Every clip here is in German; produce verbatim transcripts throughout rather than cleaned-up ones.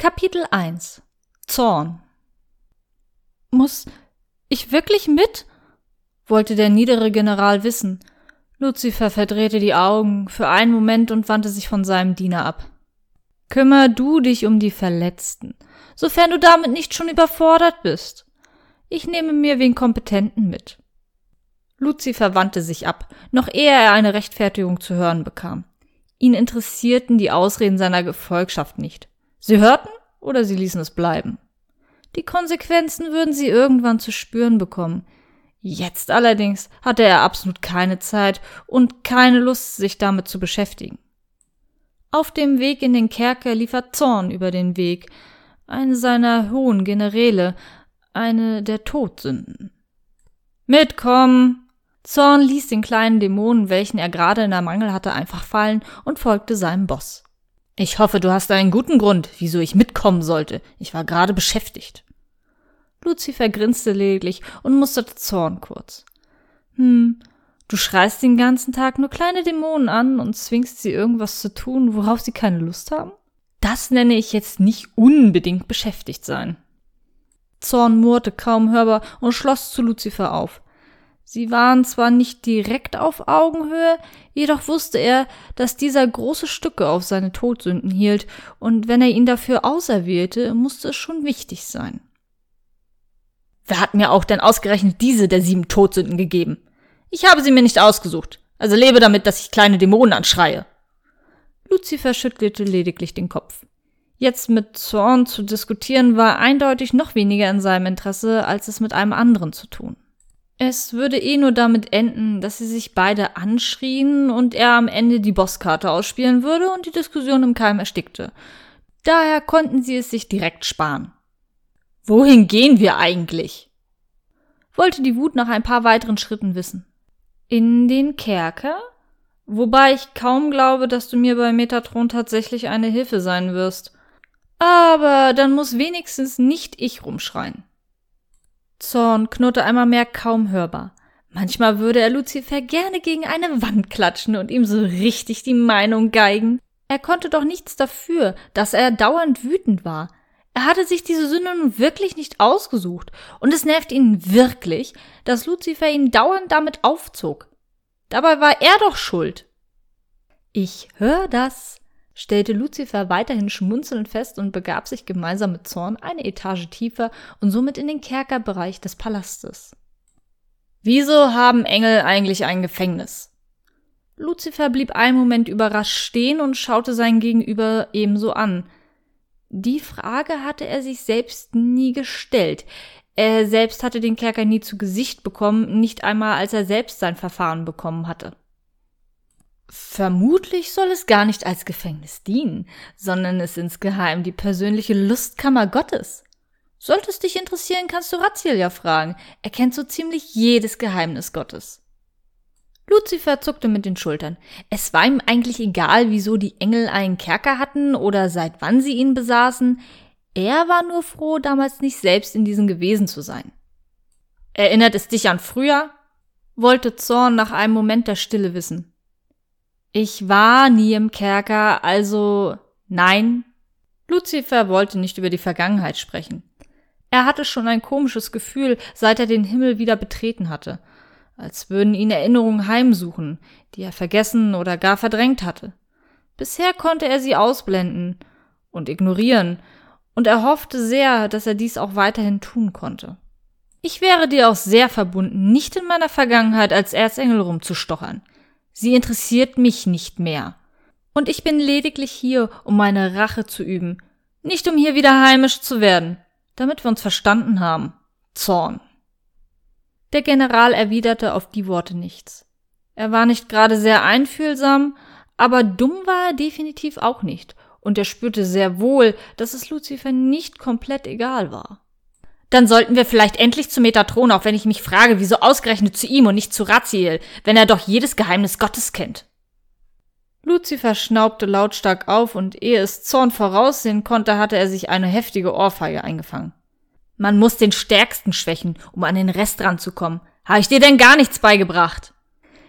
Kapitel eins. Zorn. Muss ich wirklich mit? Wollte der niedere General wissen. Luzifer verdrehte die Augen für einen Moment und wandte sich von seinem Diener ab. Kümmer du dich um die Verletzten, sofern du damit nicht schon überfordert bist. Ich nehme mir wen Kompetenten mit. Luzifer wandte sich ab, noch ehe er eine Rechtfertigung zu hören bekam. Ihn interessierten die Ausreden seiner Gefolgschaft nicht. Sie hörten oder sie ließen es bleiben. Die Konsequenzen würden sie irgendwann zu spüren bekommen. Jetzt allerdings hatte er absolut keine Zeit und keine Lust, sich damit zu beschäftigen. Auf dem Weg in den Kerker lief er Zorn über den Weg, eine seiner hohen Generäle, eine der Todsünden. Mitkommen! Zorn ließ den kleinen Dämonen, welchen er gerade in der Mangel hatte, einfach fallen und folgte seinem Boss. Ich hoffe, du hast einen guten Grund, wieso ich mitkommen sollte. Ich war gerade beschäftigt. Luzifer grinste lediglich und musterte Zorn kurz. Hm, du schreist den ganzen Tag nur kleine Dämonen an und zwingst sie irgendwas zu tun, worauf sie keine Lust haben? Das nenne ich jetzt nicht unbedingt beschäftigt sein. Zorn murrte kaum hörbar und schloss zu Luzifer auf. Sie waren zwar nicht direkt auf Augenhöhe, jedoch wusste er, dass dieser große Stücke auf seine Todsünden hielt, und wenn er ihn dafür auserwählte, musste es schon wichtig sein. Wer hat mir auch denn ausgerechnet diese der sieben Todsünden gegeben? Ich habe sie mir nicht ausgesucht, also lebe damit, dass ich kleine Dämonen anschreie. Luzifer schüttelte lediglich den Kopf. Jetzt mit Zorn zu diskutieren war eindeutig noch weniger in seinem Interesse, als es mit einem anderen zu tun. Es würde eh nur damit enden, dass sie sich beide anschrien und er am Ende die Bosskarte ausspielen würde und die Diskussion im Keim erstickte. Daher konnten sie es sich direkt sparen. Wohin gehen wir eigentlich? Wollte die Wut nach ein paar weiteren Schritten wissen. In den Kerker? Wobei ich kaum glaube, dass du mir bei Metatron tatsächlich eine Hilfe sein wirst. Aber dann muss wenigstens nicht ich rumschreien. Zorn knurrte einmal mehr kaum hörbar. Manchmal würde er Luzifer gerne gegen eine Wand klatschen und ihm so richtig die Meinung geigen. Er konnte doch nichts dafür, dass er dauernd wütend war. Er hatte sich diese Sünde nun wirklich nicht ausgesucht, und es nervt ihn wirklich, dass Luzifer ihn dauernd damit aufzog. Dabei war er doch schuld. Ich hör das, stellte Luzifer weiterhin schmunzelnd fest und begab sich gemeinsam mit Zorn eine Etage tiefer und somit in den Kerkerbereich des Palastes. Wieso haben Engel eigentlich ein Gefängnis? Luzifer blieb einen Moment überrascht stehen und schaute sein Gegenüber ebenso an. Die Frage hatte er sich selbst nie gestellt. Er selbst hatte den Kerker nie zu Gesicht bekommen, nicht einmal als er selbst sein Verfahren bekommen hatte. Vermutlich soll es gar nicht als Gefängnis dienen, sondern es insgeheim die persönliche Lustkammer Gottes. Sollte es dich interessieren, kannst du Raziel ja fragen. Er kennt so ziemlich jedes Geheimnis Gottes. Luzifer zuckte mit den Schultern. Es war ihm eigentlich egal, wieso die Engel einen Kerker hatten oder seit wann sie ihn besaßen. Er war nur froh, damals nicht selbst in diesen gewesen zu sein. Erinnert es dich an früher? Wollte Zorn nach einem Moment der Stille wissen. Ich war nie im Kerker, also nein. Luzifer wollte nicht über die Vergangenheit sprechen. Er hatte schon ein komisches Gefühl, seit er den Himmel wieder betreten hatte. Als würden ihn Erinnerungen heimsuchen, die er vergessen oder gar verdrängt hatte. Bisher konnte er sie ausblenden und ignorieren, und er hoffte sehr, dass er dies auch weiterhin tun konnte. Ich wäre dir auch sehr verbunden, nicht in meiner Vergangenheit als Erzengel rumzustochern. Sie interessiert mich nicht mehr. Und ich bin lediglich hier, um meine Rache zu üben, nicht um hier wieder heimisch zu werden, damit wir uns verstanden haben. Zorn. Der General erwiderte auf die Worte nichts. Er war nicht gerade sehr einfühlsam, aber dumm war er definitiv auch nicht, und er spürte sehr wohl, dass es Luzifer nicht komplett egal war. Dann sollten wir vielleicht endlich zu Metatron, auch wenn ich mich frage, wieso ausgerechnet zu ihm und nicht zu Raziel, wenn er doch jedes Geheimnis Gottes kennt. Luzifer schnaubte lautstark auf, und ehe es Zorn voraussehen konnte, hatte er sich eine heftige Ohrfeige eingefangen. Man muss den Stärksten schwächen, um an den Rest ranzukommen. Habe ich dir denn gar nichts beigebracht?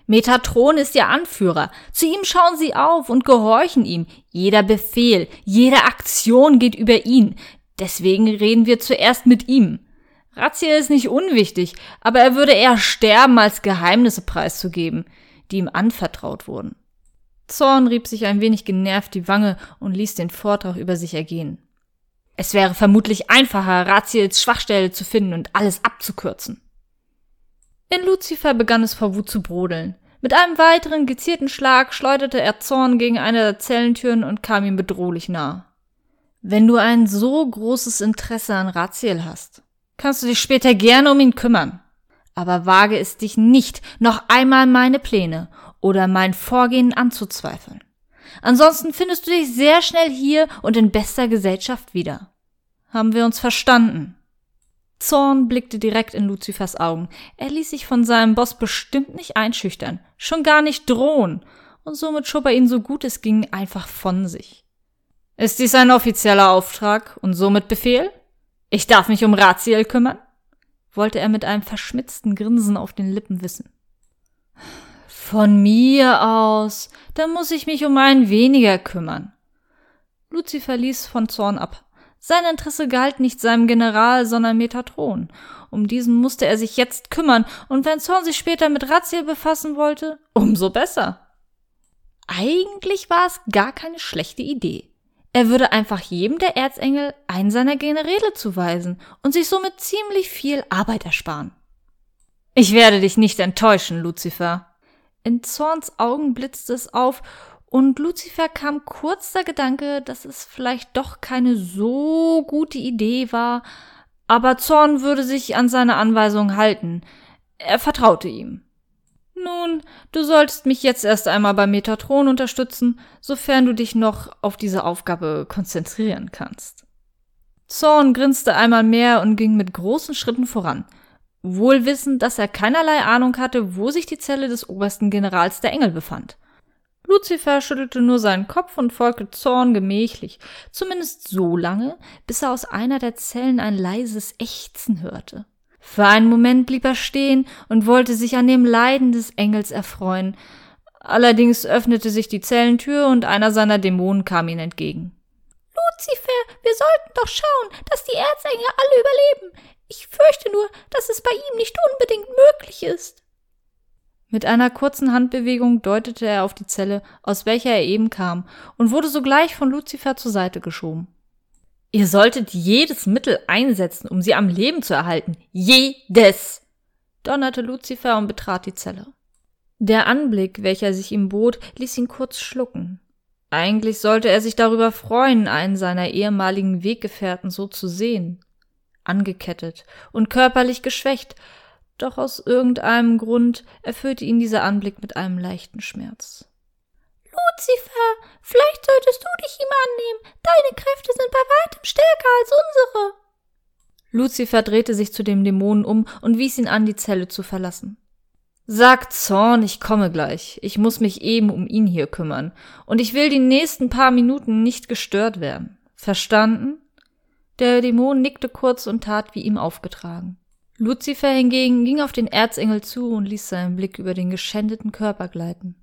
Metatron ist ihr Anführer. Zu ihm schauen sie auf und gehorchen ihm. Jeder Befehl, jede Aktion geht über ihn. Deswegen reden wir zuerst mit ihm. Raziel ist nicht unwichtig, aber er würde eher sterben, als Geheimnisse preiszugeben, die ihm anvertraut wurden. Zorn rieb sich ein wenig genervt die Wange und ließ den Vortrag über sich ergehen. Es wäre vermutlich einfacher, Raziels Schwachstelle zu finden und alles abzukürzen. In Luzifer begann es vor Wut zu brodeln. Mit einem weiteren gezielten Schlag schleuderte er Zorn gegen eine der Zellentüren und kam ihm bedrohlich nah. Wenn du ein so großes Interesse an Raziel hast, kannst du dich später gerne um ihn kümmern. Aber wage es dich nicht, noch einmal meine Pläne oder mein Vorgehen anzuzweifeln. Ansonsten findest du dich sehr schnell hier und in bester Gesellschaft wieder. Haben wir uns verstanden? Zorn blickte direkt in Luzifers Augen. Er ließ sich von seinem Boss bestimmt nicht einschüchtern, schon gar nicht drohen, und somit schob er ihn so gut es ging einfach von sich. Ist dies ein offizieller Auftrag und somit Befehl? Ich darf mich um Raziel kümmern? Wollte er mit einem verschmitzten Grinsen auf den Lippen wissen. Von mir aus, dann muss ich mich um einen weniger kümmern. Luzifer ließ von Zorn ab. Sein Interesse galt nicht seinem General, sondern Metatron. Um diesen musste er sich jetzt kümmern, und wenn Zorn sich später mit Raziel befassen wollte, umso besser. Eigentlich war es gar keine schlechte Idee. Er würde einfach jedem der Erzengel einen seiner Generäle zuweisen und sich somit ziemlich viel Arbeit ersparen. Ich werde dich nicht enttäuschen, Luzifer. In Zorns Augen blitzte es auf, und Luzifer kam kurz der Gedanke, dass es vielleicht doch keine so gute Idee war, aber Zorn würde sich an seine Anweisungen halten. Er vertraute ihm. Nun, du solltest mich jetzt erst einmal bei Metatron unterstützen, sofern du dich noch auf diese Aufgabe konzentrieren kannst. Zorn grinste einmal mehr und ging mit großen Schritten voran, wohl wissend, dass er keinerlei Ahnung hatte, wo sich die Zelle des obersten Generals der Engel befand. Luzifer schüttelte nur seinen Kopf und folgte Zorn gemächlich, zumindest so lange, bis er aus einer der Zellen ein leises Ächzen hörte. Für einen Moment blieb er stehen und wollte sich an dem Leiden des Engels erfreuen. Allerdings öffnete sich die Zellentür und einer seiner Dämonen kam ihm entgegen. Luzifer, wir sollten doch schauen, dass die Erzengel alle überleben. Ich fürchte nur, dass es bei ihm nicht unbedingt möglich ist. Mit einer kurzen Handbewegung deutete er auf die Zelle, aus welcher er eben kam, und wurde sogleich von Luzifer zur Seite geschoben. Ihr solltet jedes Mittel einsetzen, um sie am Leben zu erhalten. Jedes! Donnerte Luzifer und betrat die Zelle. Der Anblick, welcher sich ihm bot, ließ ihn kurz schlucken. Eigentlich sollte er sich darüber freuen, einen seiner ehemaligen Weggefährten so zu sehen. Angekettet und körperlich geschwächt, doch aus irgendeinem Grund erfüllte ihn dieser Anblick mit einem leichten Schmerz. Luzifer, vielleicht solltest du dich ihm annehmen. Deine Kräfte sind bei weitem stärker als unsere. Luzifer drehte sich zu dem Dämonen um und wies ihn an, die Zelle zu verlassen. Sag Zorn, ich komme gleich. Ich muss mich eben um ihn hier kümmern. Und ich will die nächsten paar Minuten nicht gestört werden. Verstanden? Der Dämon nickte kurz und tat wie ihm aufgetragen. Luzifer hingegen ging auf den Erzengel zu und ließ seinen Blick über den geschändeten Körper gleiten.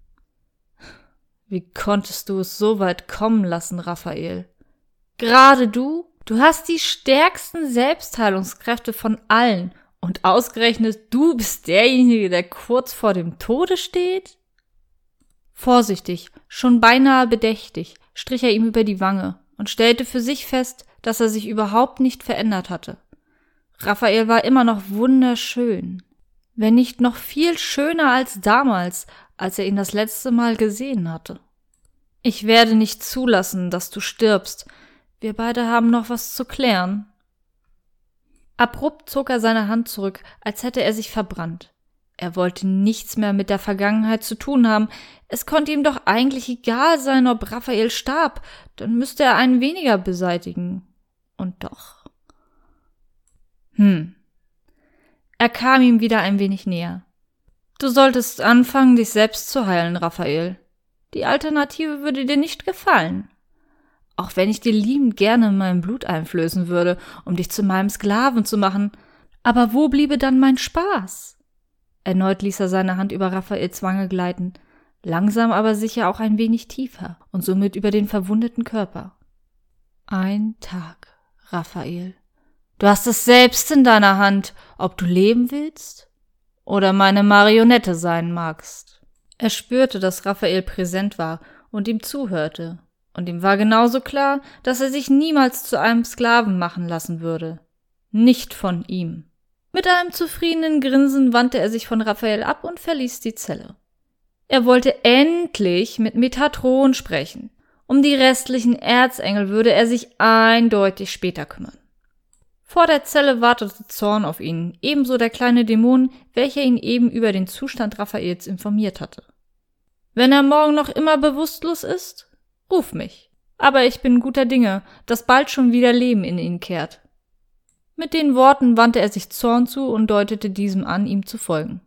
Wie konntest du es so weit kommen lassen, Raphael? Gerade du? Du hast die stärksten Selbstheilungskräfte von allen. Und ausgerechnet du bist derjenige, der kurz vor dem Tode steht? Vorsichtig, schon beinahe bedächtig, strich er ihm über die Wange und stellte für sich fest, dass er sich überhaupt nicht verändert hatte. Raphael war immer noch wunderschön, wenn nicht noch viel schöner als damals, als er ihn das letzte Mal gesehen hatte. Ich werde nicht zulassen, dass du stirbst. Wir beide haben noch was zu klären. Abrupt zog er seine Hand zurück, als hätte er sich verbrannt. Er wollte nichts mehr mit der Vergangenheit zu tun haben. Es konnte ihm doch eigentlich egal sein, ob Raphael starb. Dann müsste er einen weniger beseitigen. Und doch. Hm. Er kam ihm wieder ein wenig näher. Du solltest anfangen, dich selbst zu heilen, Raphael. Die Alternative würde dir nicht gefallen. Auch wenn ich dir liebend gerne mein Blut einflößen würde, um dich zu meinem Sklaven zu machen. Aber wo bliebe dann mein Spaß? Erneut ließ er seine Hand über Raphaels Wange gleiten, langsam aber sicher auch ein wenig tiefer und somit über den verwundeten Körper. Ein Tag, Raphael. Du hast es selbst in deiner Hand, ob du leben willst oder meine Marionette sein magst. Er spürte, dass Raphael präsent war und ihm zuhörte, und ihm war genauso klar, dass er sich niemals zu einem Sklaven machen lassen würde. Nicht von ihm. Mit einem zufriedenen Grinsen wandte er sich von Raphael ab und verließ die Zelle. Er wollte endlich mit Metatron sprechen. Um die restlichen Erzengel würde er sich eindeutig später kümmern. Vor der Zelle wartete Zorn auf ihn, ebenso der kleine Dämon, welcher ihn eben über den Zustand Raphaels informiert hatte. Wenn er morgen noch immer bewusstlos ist, ruf mich. Aber ich bin guter Dinge, dass bald schon wieder Leben in ihn kehrt. Mit den Worten wandte er sich Zorn zu und deutete diesem an, ihm zu folgen.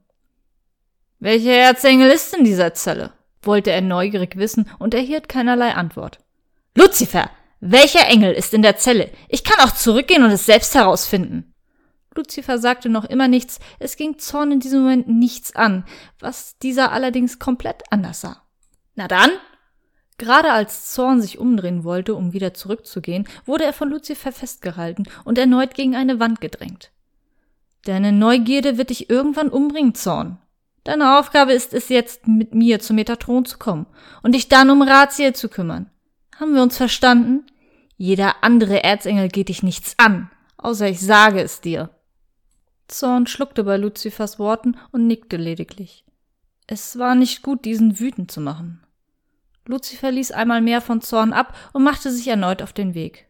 Welcher Erzengel ist in dieser Zelle? Wollte er neugierig wissen und erhielt keinerlei Antwort. Luzifer! Welcher Engel ist in der Zelle? Ich kann auch zurückgehen und es selbst herausfinden. Luzifer sagte noch immer nichts, es ging Zorn in diesem Moment nichts an, was dieser allerdings komplett anders sah. Na dann? Gerade als Zorn sich umdrehen wollte, um wieder zurückzugehen, wurde er von Luzifer festgehalten und erneut gegen eine Wand gedrängt. Deine Neugierde wird dich irgendwann umbringen, Zorn. Deine Aufgabe ist es jetzt, mit mir zu Metatron zu kommen und dich dann um Raziel zu kümmern. Haben wir uns verstanden? Jeder andere Erzengel geht dich nichts an, außer ich sage es dir. Zorn schluckte bei Luzifers Worten und nickte lediglich. Es war nicht gut, diesen wütend zu machen. Luzifer ließ einmal mehr von Zorn ab und machte sich erneut auf den Weg.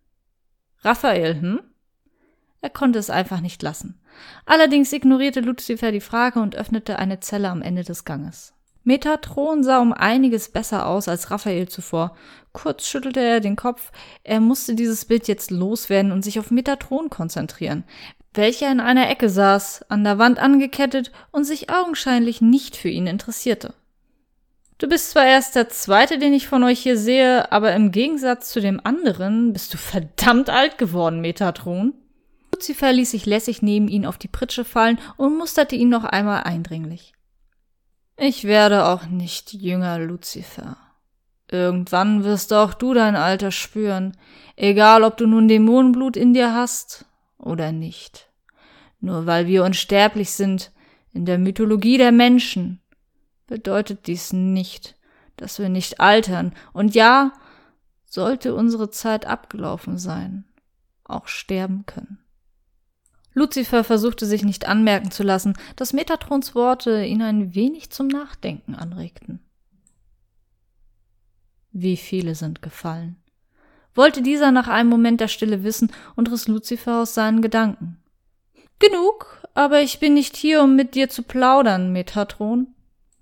Raphael, hm? Er konnte es einfach nicht lassen. Allerdings ignorierte Luzifer die Frage und öffnete eine Zelle am Ende des Ganges. Metatron sah um einiges besser aus als Raphael zuvor. Kurz schüttelte er den Kopf. Er musste dieses Bild jetzt loswerden und sich auf Metatron konzentrieren, welcher in einer Ecke saß, an der Wand angekettet und sich augenscheinlich nicht für ihn interessierte. Du bist zwar erst der Zweite, den ich von euch hier sehe, aber im Gegensatz zu dem anderen bist du verdammt alt geworden, Metatron. Luzifer ließ sich lässig neben ihn auf die Pritsche fallen und musterte ihn noch einmal eindringlich. Ich werde auch nicht jünger, Luzifer. Irgendwann wirst auch du dein Alter spüren, egal ob du nun Dämonenblut in dir hast oder nicht. Nur weil wir unsterblich sind in der Mythologie der Menschen, bedeutet dies nicht, dass wir nicht altern und ja, sollte unsere Zeit abgelaufen sein, auch sterben können. Luzifer versuchte sich nicht anmerken zu lassen, dass Metatrons Worte ihn ein wenig zum Nachdenken anregten. Wie viele sind gefallen? Wollte dieser nach einem Moment der Stille wissen und riss Luzifer aus seinen Gedanken. Genug, aber ich bin nicht hier, um mit dir zu plaudern, Metatron.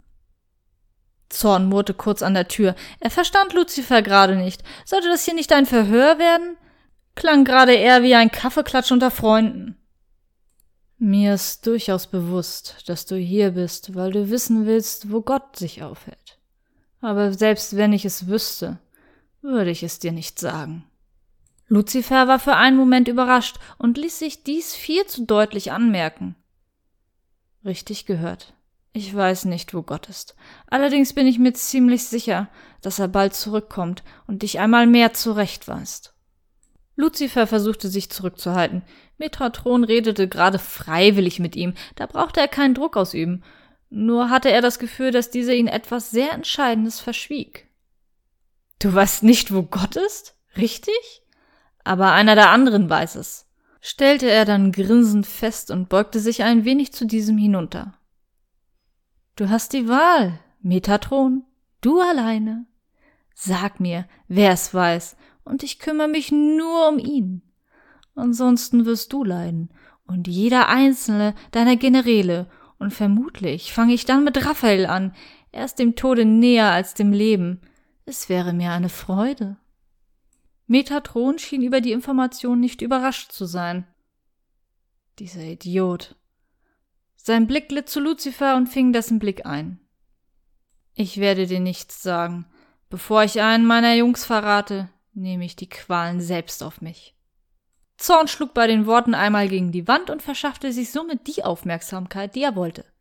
Zorn murrte kurz an der Tür. Er verstand Luzifer gerade nicht. Sollte das hier nicht ein Verhör werden? Klang gerade eher wie ein Kaffeeklatsch unter Freunden. Mir ist durchaus bewusst, dass du hier bist, weil du wissen willst, wo Gott sich aufhält. Aber selbst wenn ich es wüsste, würde ich es dir nicht sagen. Luzifer war für einen Moment überrascht und ließ sich dies viel zu deutlich anmerken. Richtig gehört. Ich weiß nicht, wo Gott ist. Allerdings bin ich mir ziemlich sicher, dass er bald zurückkommt und dich einmal mehr zurechtweist. Luzifer versuchte sich zurückzuhalten. Metatron redete gerade freiwillig mit ihm, da brauchte er keinen Druck ausüben. Nur hatte er das Gefühl, dass dieser ihn etwas sehr Entscheidendes verschwieg. Du weißt nicht, wo Gott ist? Richtig? Aber einer der anderen weiß es, stellte er dann grinsend fest und beugte sich ein wenig zu diesem hinunter. Du hast die Wahl, Metatron, du alleine. Sag mir, wer es weiß, und ich kümmere mich nur um ihn. Ansonsten wirst du leiden, und jeder einzelne deiner Generäle, und vermutlich fange ich dann mit Raphael an, er ist dem Tode näher als dem Leben. Es wäre mir eine Freude. Metatron schien über die Information nicht überrascht zu sein. Dieser Idiot. Sein Blick glitt zu Luzifer und fing dessen Blick ein. Ich werde dir nichts sagen. Bevor ich einen meiner Jungs verrate, nehme ich die Qualen selbst auf mich. Zorn schlug bei den Worten einmal gegen die Wand und verschaffte sich somit die Aufmerksamkeit, die er wollte.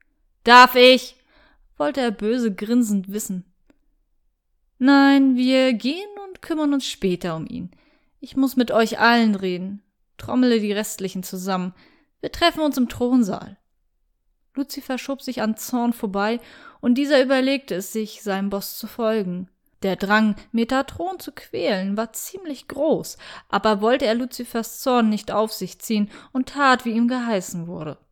Darf ich? Wollte er böse grinsend wissen. Nein, wir gehen und kümmern uns später um ihn. Ich muss mit euch allen reden. Trommele die Restlichen zusammen. Wir treffen uns im Thronsaal. Luzifer schob sich an Zorn vorbei, und dieser überlegte es sich, seinem Boss zu folgen. Der Drang, Metatron zu quälen, war ziemlich groß, aber wollte er Luzifers Zorn nicht auf sich ziehen und tat, wie ihm geheißen wurde.